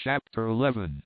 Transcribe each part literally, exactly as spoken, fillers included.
Chapter eleven.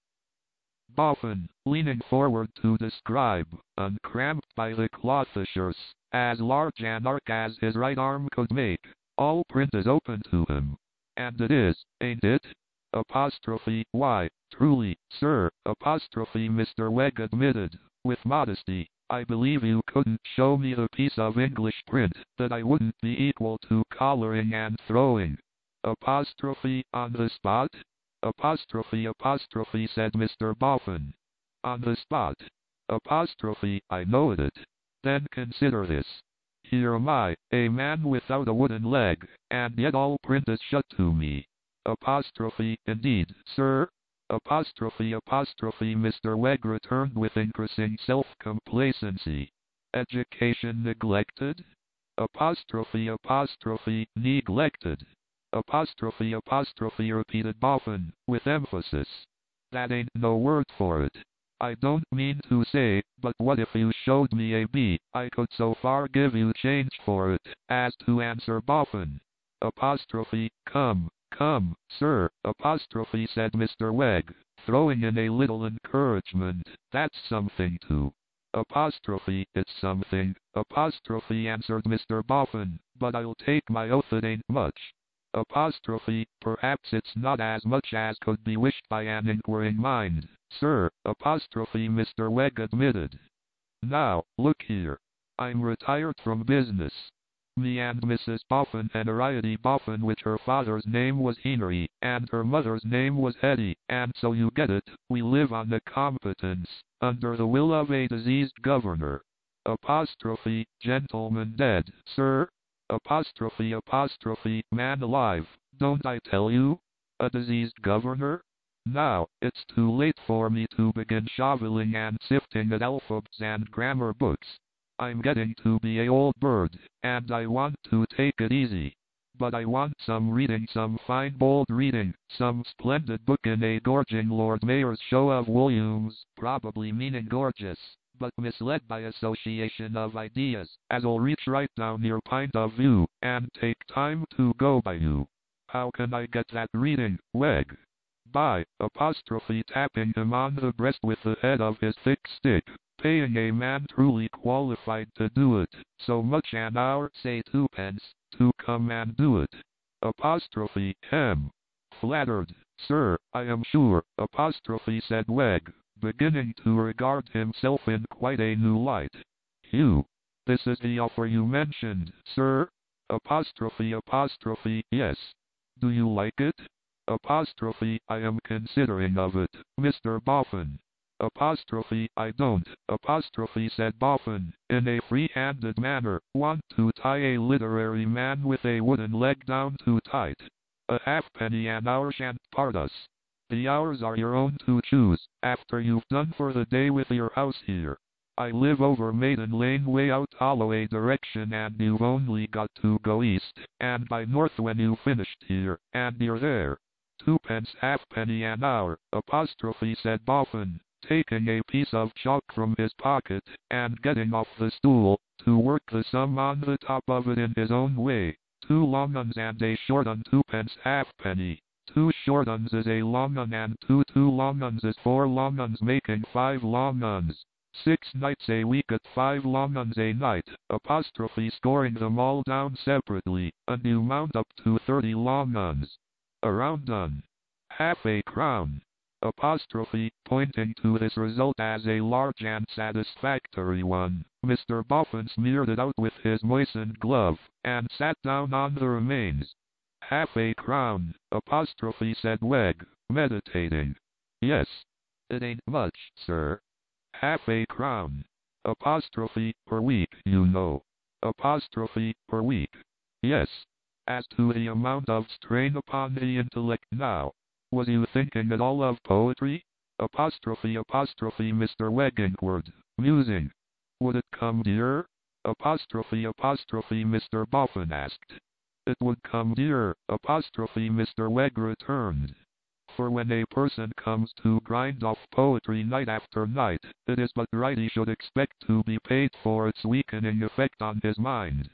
Boffin, leaning forward to describe, uncramped by the clothishers, as large an arc as his right arm could make. All print is open to him. And it is, ain't it? Apostrophe, why, truly, sir, apostrophe Mister Wegg admitted, with modesty. I believe you couldn't show me a piece of English print that I wouldn't be equal to collaring and throwing. Apostrophe, on the spot? Apostrophe apostrophe said Mister Boffin. On the spot. Apostrophe, I know it. Then consider this. Here am I, a man without a wooden leg, and yet all print is shut to me. Apostrophe, indeed, sir? Apostrophe apostrophe Mister Wegg returned with increasing self-complacency. Education neglected? Apostrophe apostrophe neglected. Apostrophe apostrophe repeated Boffin, with emphasis. That ain't no word for it. I don't mean to say, but what if you showed me a B, I could so far give you change for it, as to answer Boffin. Apostrophe, come, come, sir, apostrophe said Mister Wegg, throwing in a little encouragement, that's something too. Apostrophe, it's something, apostrophe answered Mister Boffin, but I'll take my oath it ain't much. Apostrophe, perhaps it's not as much as could be wished by an inquiring mind, sir, apostrophe Mister Wegg admitted. Now, look here. I'm retired from business. Me and Missus Boffin Henrietta Boffin, which her father's name was Henry, and her mother's name was Hetty, and so you get it, we live on the competence, under the will of a diseased governor. Apostrophe, gentleman dead, sir? Apostrophe apostrophe, man alive, don't I tell you? A diseased governor? Now, it's too late for me to begin shoveling and sifting at alphabets and grammar books. I'm getting to be a old bird, and I want to take it easy. But I want some reading, some fine bold reading, some splendid book in a gorging Lord Mayor's show of volumes, probably meaning gorgeous, but misled by association of ideas, as'll reach right down your point of view, and take time to go by you. How can I get that reading, Wegg? By, apostrophe tapping him on the breast with the head of his thick stick, paying a man truly qualified to do it, so much an hour, say twopence, to come and do it. Apostrophe, hem. Flattered, sir, I am sure, apostrophe said Wegg, beginning to regard himself in quite a new light. Hugh, this is the offer you mentioned, sir? Apostrophe apostrophe, yes. Do you like it? Apostrophe, I am considering of it, Mister Boffin. Apostrophe, I don't, apostrophe said Boffin, in a free-handed manner, want to tie a literary man with a wooden leg down too tight. A halfpenny an hour shan't part us. The hours are your own to choose, after you've done for the day with your house here. I live over Maiden Lane way out Holloway direction, and you've only got to go east, and by north when you've finished here, and you're there. Twopence halfpenny an hour, apostrophe said Boffin, taking a piece of chalk from his pocket, and getting off the stool, to work the sum on the top of it in his own way. Two long uns and a short un, twopence halfpenny. Two short uns is a long un, and two two long uns is four long uns, making five long uns. Six nights a week at five long uns a night, apostrophe scoring them all down separately, and you mount up to thirty long uns. A round un. Half a crown. Apostrophe, pointing to this result as a large and satisfactory one, Mister Boffin smeared it out with his moistened glove, and sat down on the remains. Half a crown, apostrophe said Wegg, meditating. Yes. It ain't much, sir. Half a crown. Apostrophe, per week, you know. Apostrophe, per week. Yes. As to the amount of strain upon the intellect now, was you thinking at all of poetry? Apostrophe apostrophe Mister Wegg inquired, musing. Would it come dearer? Apostrophe apostrophe Mister Boffin asked. It would come dearer, apostrophe Mister Wegg returned. For when a person comes to grind off poetry night after night, it is but right he should expect to be paid for its weakening effect on his mind.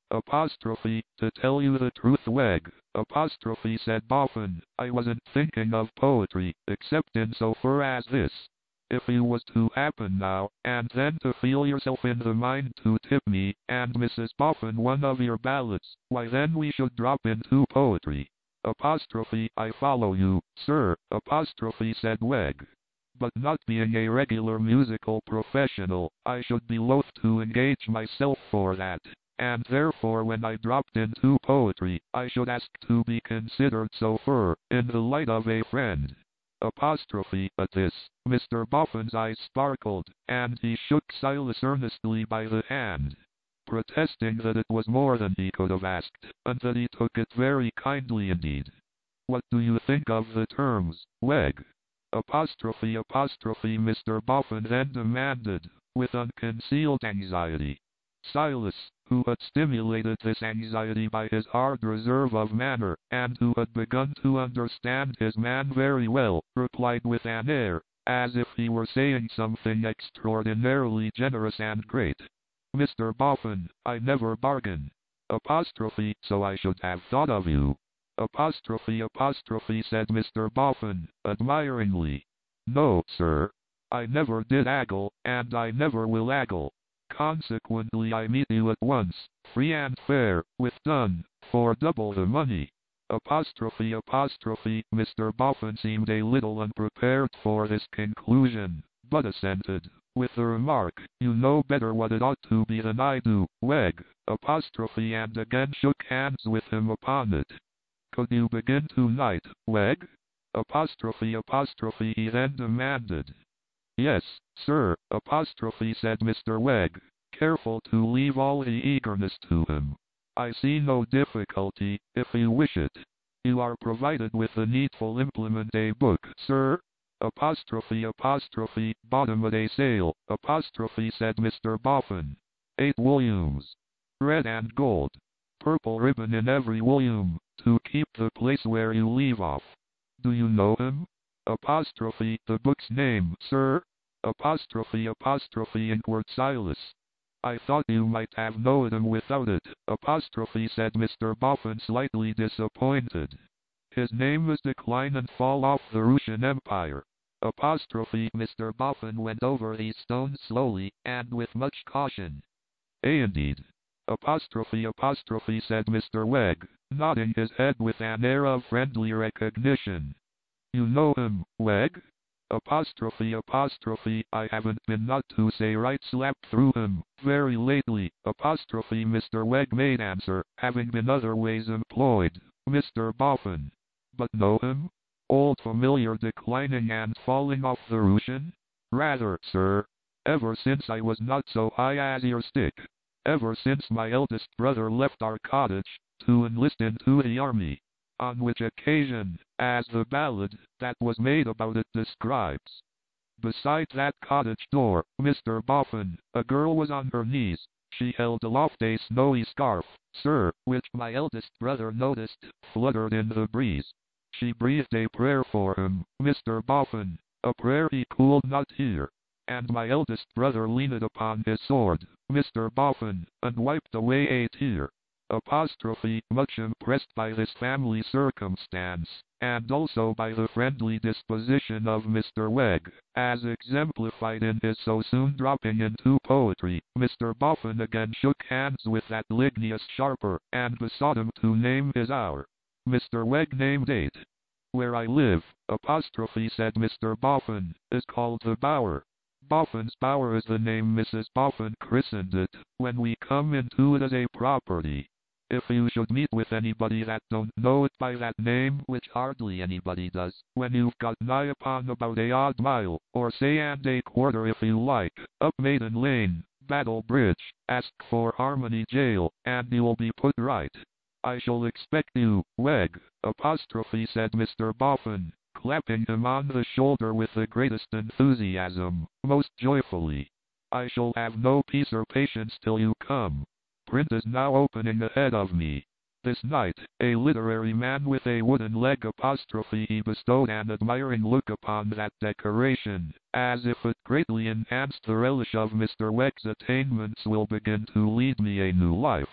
Apostrophe, to tell you the truth, Weg. Apostrophe, said Boffin, I wasn't thinking of poetry, except in so far as this. If you was to happen now, and then to feel yourself in the mind to tip me, and Missus Boffin one of your ballads, why then we should drop into poetry. Apostrophe, I follow you, sir. Apostrophe, said Weg. But not being a regular musical professional, I should be loath to engage myself for that, and therefore when I dropped into poetry, I should ask to be considered so far, in the light of a friend. Apostrophe, at this, Mister Boffin's eyes sparkled, and he shook Silas earnestly by the hand, protesting that it was more than he could have asked, and that he took it very kindly indeed. What do you think of the terms, Weg? Apostrophe, apostrophe, Mister Boffin then demanded, with unconcealed anxiety. Silas, who had stimulated this anxiety by his hard reserve of manner, and who had begun to understand his man very well, replied with an air, as if he were saying something extraordinarily generous and great. Mister Boffin, I never bargain. Apostrophe, so I should have thought of you. Apostrophe, apostrophe, said Mister Boffin, admiringly. No, sir. I never did aggle, and I never will aggle. Consequently I meet you at once, free and fair, with done, for double the money. Apostrophe, apostrophe, Mister Boffin seemed a little unprepared for this conclusion, but assented, with the remark, you know better what it ought to be than I do, Weg. Apostrophe, and again shook hands with him upon it. Could you begin tonight, Weg? Apostrophe, apostrophe, he then demanded. Yes, sir, apostrophe, said Mister Weg, careful to leave all the eagerness to him. I see no difficulty, if you wish it. You are provided with the needful implement, a book, sir? Apostrophe, apostrophe, bottom of a sale, apostrophe, said Mister Boffin. Eight volumes. Red and gold. Purple ribbon in every volume, to keep the place where you leave off. Do you know him? Apostrophe, the book's name, sir? Apostrophe, apostrophe, inquired Silas. I thought you might have known him without it, apostrophe, said Mister Boffin, slightly disappointed. His name is Decline and Fall of the Russian Empire. Apostrophe, Mister Boffin went over these stones slowly, and with much caution. Eh, indeed. Apostrophe, apostrophe, said Mister Weg, nodding his head with an air of friendly recognition. You know him, Weg? Apostrophe, apostrophe, I haven't been not to say right slap through him, very lately, apostrophe, Mister Weg made answer, having been other ways employed, Mister Boffin. But know him? Old familiar declining and falling off the Russian? Rather, sir. Ever since I was not so high as your stick. Ever since my eldest brother left our cottage, to enlist into the army. On which occasion, as the ballad that was made about it describes. Beside that cottage door, Mister Boffin, a girl was on her knees. She held aloft a snowy scarf, sir, which my eldest brother noticed, fluttered in the breeze. She breathed a prayer for him, Mister Boffin, a prayer he could not hear. And my eldest brother leaned upon his sword, Mister Boffin, and wiped away a tear. Apostrophe, much impressed by this family circumstance, and also by the friendly disposition of Mister Weg, as exemplified in his so soon dropping into poetry, Mister Boffin again shook hands with that ligneous sharper, and besought him to name his hour. Mister Weg named eight. Where I live, apostrophe, said Mister Boffin, is called the Bower. Boffin's Bower is the name Missus Boffin christened it, when we come into it as a property. If you should meet with anybody that don't know it by that name, which hardly anybody does, when you've got nigh upon about a odd mile, or say and a quarter if you like, up Maiden Lane, Battle Bridge, ask for Harmony Jail, and you'll be put right. I shall expect you, Weg, apostrophe, said Mister Boffin, clapping him on the shoulder with the greatest enthusiasm, most joyfully. I shall have no peace or patience till you come. Print is now opening ahead of me. This night, a literary man with a wooden leg apostrophe he bestowed an admiring look upon that decoration, as if it greatly enhanced the relish of Mister Weg's attainments will begin to lead me a new life.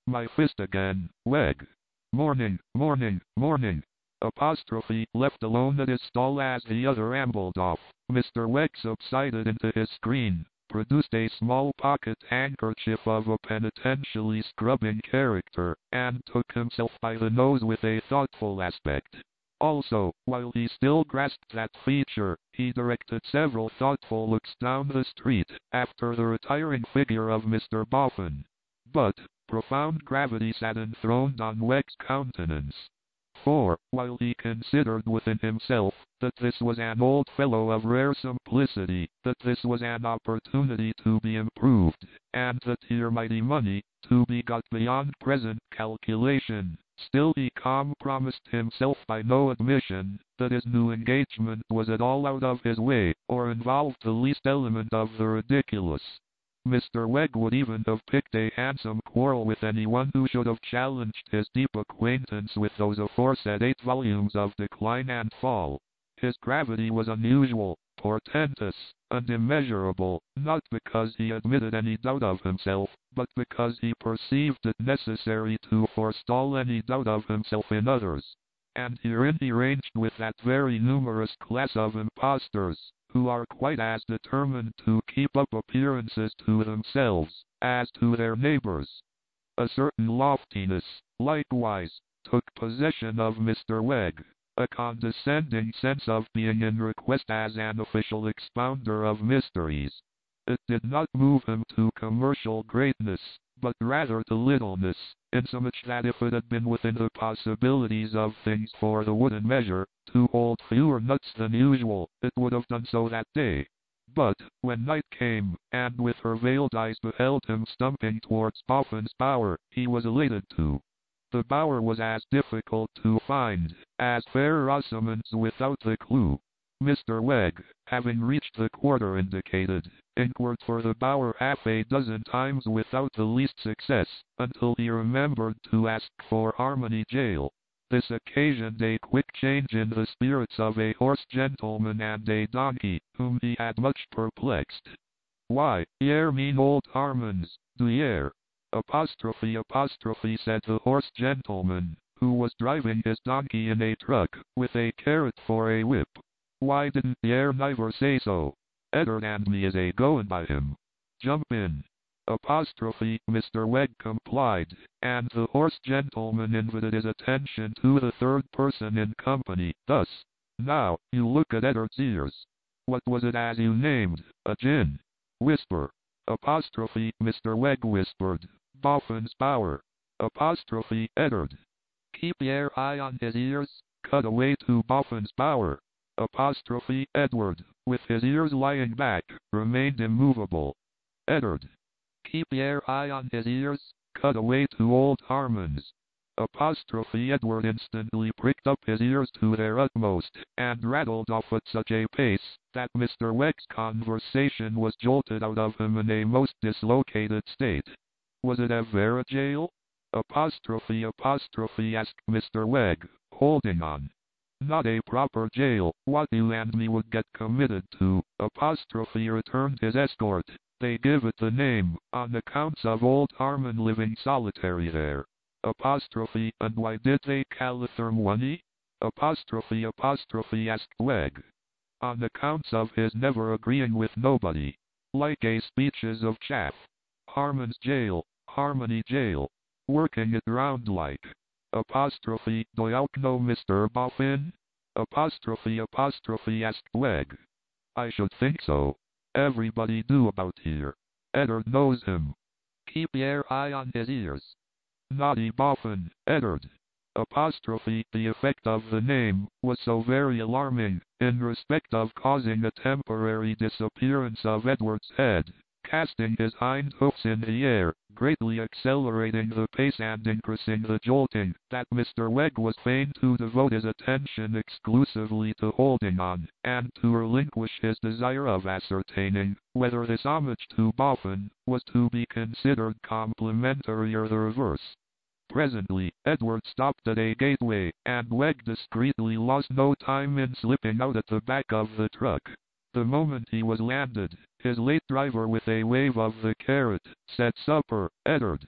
My fist again, Wegg. Morning, morning, morning. Apostrophe, left alone at his stall as the other ambled off. Mister Wegg subsided into his screen, produced a small pocket handkerchief of a penitentially scrubbing character, and took himself by the nose with a thoughtful aspect. Also, while he still grasped that feature, he directed several thoughtful looks down the street, after the retiring figure of Mister Boffin. But, profound gravity sat enthroned on Wegg's countenance. For, while he considered within himself that this was an old fellow of rare simplicity, that this was an opportunity to be improved, and that here mighty money, to be got beyond present calculation, still he calm promised himself by no admission that his new engagement was at all out of his way, or involved the least element of the ridiculous. Mister Wegg would even have picked a handsome quarrel with anyone who should have challenged his deep acquaintance with those aforesaid eight volumes of Decline and Fall. His gravity was unusual, portentous, and immeasurable, not because he admitted any doubt of himself, but because he perceived it necessary to forestall any doubt of himself in others. And herein he ranged with that very numerous class of impostors, who are quite as determined to keep up appearances to themselves, as to their neighbors. A certain loftiness, likewise, took possession of Mister Wegg, a condescending sense of being in request as an official expounder of mysteries. It did not move him to commercial greatness, but rather to littleness, insomuch that if it had been within the possibilities of things for the wooden measure to hold fewer nuts than usual, it would have done so that day. But, when night came, and with her veiled eyes beheld him stumping towards Boffin's Bower, he was elated too. The bower was as difficult to find as fair Rosamond's without the clue. Mister Wegg, having reached the quarter indicated, inquired for the bower half a dozen times without the least success, until he remembered to ask for Harmony Jail. This occasioned a quick change in the spirits of a horse gentleman and a donkey, whom he had much perplexed. "Why, y'are mean old Harmons, do y'are?" Apostrophe apostrophe said the horse gentleman, who was driving his donkey in a truck, with a carrot for a whip. "Why didn't y'are niver say so? Eddard and me is a goin' by him. Jump in." Apostrophe Mister Wegg complied, and the horse gentleman invited his attention to the third person in company, thus: "Now, you look at Eddard's ears. What was it as you named, a gin? Whisper." Apostrophe Mister Wegg whispered, "Boffin's Bower." Apostrophe Eddard. "Keep y'are eye on his ears, cut away to Boffin's Bower." Apostrophe Edward, with his ears lying back, remained immovable. Eddard. "Keep y'are eye on his ears, cut away to old Harmon's." Apostrophe Edward instantly pricked up his ears to their utmost, and rattled off at such a pace, that Mister Wegg's conversation was jolted out of him in a most dislocated state. "Was it ever a jail?" Apostrophe apostrophe asked Mister Wegg, holding on. "Not a proper jail, what you and me would get committed to," apostrophe returned his escort. "They give it the name, on accounts of old Harmon living solitary there." Apostrophe And why did they call it Thermwani? Apostrophe apostrophe asked Wegg. "On accounts of his never agreeing with nobody. Like a speeches of chaff. Harmon's jail, Harmony jail. Working it round like." Apostrophe Do y'alk know Mister Boffin? Apostrophe apostrophe asked Wegg. "I should think so. Everybody do about here. Eddard knows him." "Keep y'are eye on his ears." "Naughty Boffin, Eddard." Apostrophe The effect of the name was so very alarming, in respect of causing a temporary disappearance of Edward's head, casting his hind hoofs in the air, greatly accelerating the pace and increasing the jolting, that Mister Wegg was fain to devote his attention exclusively to holding on, and to relinquish his desire of ascertaining whether this homage to Boffin was to be considered complimentary or the reverse. Presently, Edward stopped at a gateway, and Wegg discreetly lost no time in slipping out at the back of the truck. The moment he was landed, his late driver with a wave of the carrot, said, "Supper, Eddard."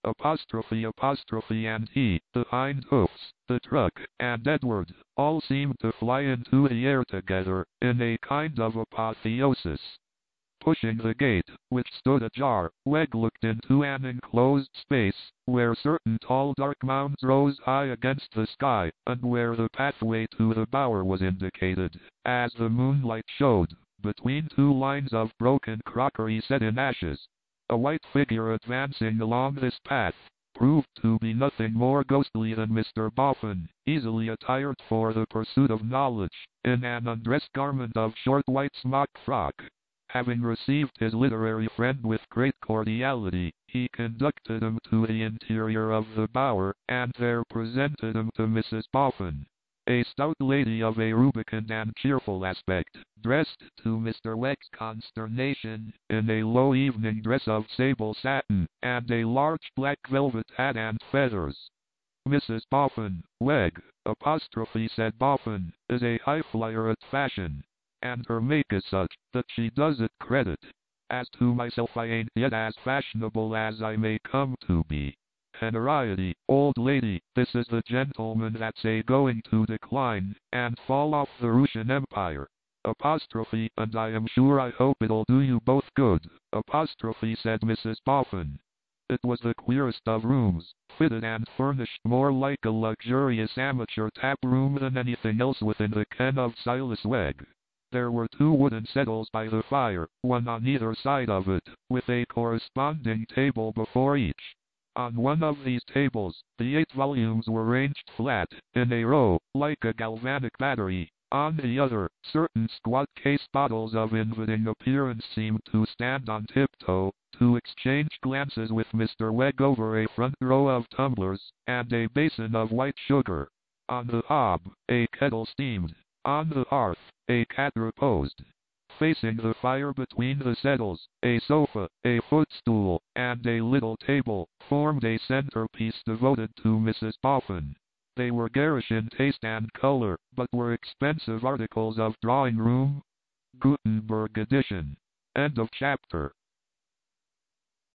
apostrophe apostrophe and he, the hind hoofs, the truck, and Edward, all seemed to fly into the air together, in a kind of apotheosis. Pushing the gate, which stood ajar, Wegg looked into an enclosed space, where certain tall dark mounds rose high against the sky, and where the pathway to the bower was indicated, as the moonlight showed, between two lines of broken crockery set in ashes. A white figure advancing along this path proved to be nothing more ghostly than Mister Boffin, easily attired for the pursuit of knowledge, in an undress garment of short white smock frock. Having received his literary friend with great cordiality, he conducted him to the interior of the bower, and there presented him to Missus Boffin, a stout lady of a rubicund and cheerful aspect, dressed, to Mister Wegg's consternation, in a low evening dress of sable satin, and a large black velvet hat and feathers. Missus Boffin, Wegg, apostrophe said Boffin, is a high-flyer at fashion, and her make is such, that she does it credit. As to myself, I ain't yet as fashionable as I may come to be. Henriety, old lady, this is the gentleman that's a-going to decline, and fall off the Russian Empire. Apostrophe, and I am sure I hope it'll do you both good, apostrophe said Missus Boffin. It was the queerest of rooms, fitted and furnished more like a luxurious amateur tap room than anything else within the ken of Silas Wegg. There were two wooden settles by the fire, one on either side of it, with a corresponding table before each. On one of these tables, the eight volumes were ranged flat, in a row, like a galvanic battery. On the other, certain squat case bottles of inviting appearance seemed to stand on tiptoe, to exchange glances with Mister Wegg over a front row of tumblers, and a basin of white sugar. On the hob, a kettle steamed. On the hearth, a cat reposed. Facing the fire between the settles, a sofa, a footstool, and a little table, formed a centerpiece devoted to Missus Boffin. They were garish in taste and color, but were expensive articles of drawing room. Gutenberg edition. End of chapter.